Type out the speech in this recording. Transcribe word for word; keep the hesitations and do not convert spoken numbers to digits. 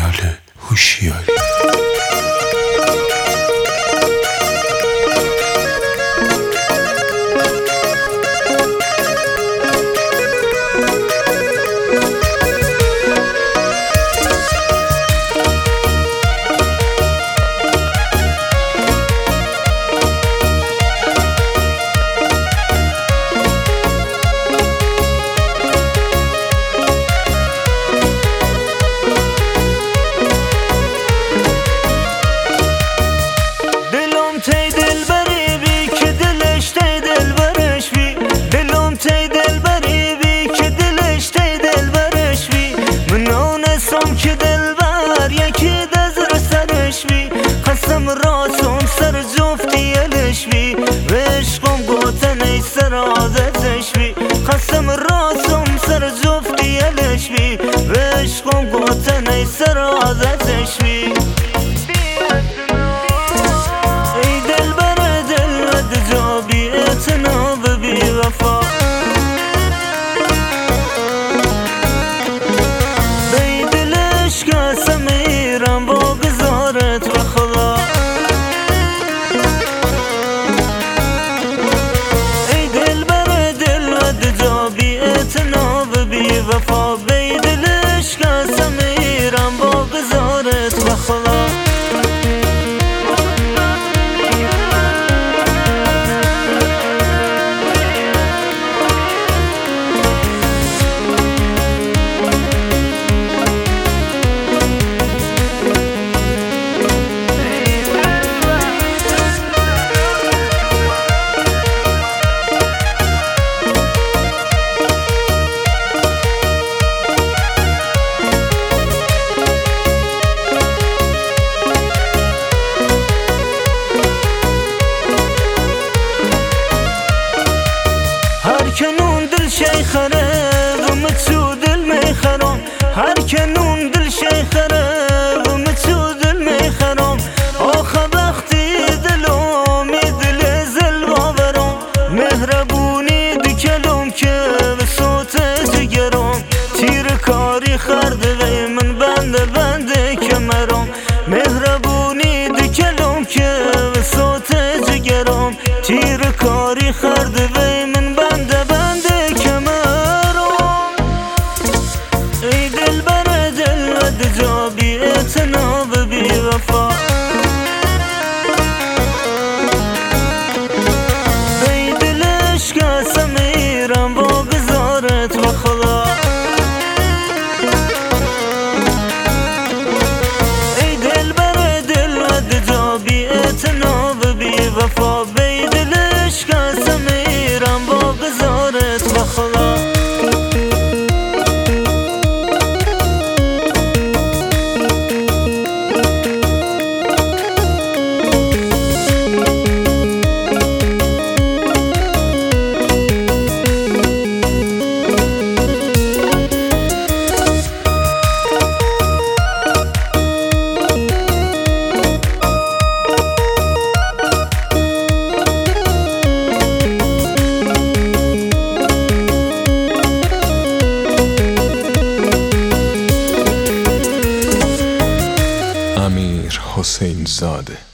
کانال هوشیاری. تی دل بری بی که دلش تی دل برش بی دلم تی دل بری بی که دلش تی دل برش بی من آنستم که دل بر یکی دزر سرش بی قسم راسم سر جفتی الش بی و عشقم گوتن ای سر عادتش بی قسم راسم سر جفتی الش بی و عشقم گوتن ای سر عادتش بی وفا بیدلش قسم میرم با گذارت بخلا کنون دل شیخره و متسو دل میخرم هر کنون دل شیخره و متسو دل میخرم آخه وقتی دلومی دل زل باورم مهربونی دکلم که به صوت جگرم تیر کاری خرده وی من بنده بنده کمرم مهربونی دکلم که به صوت جگرم تیر کاری خرده وی من بنده تناب بی وفا بیدلش قسم میرم با گذارت بخلا ای دل بر دل و دجا بی تناب بی وفا بیدلش قسم میرم با گذارت بخلا امیر حسین زاده.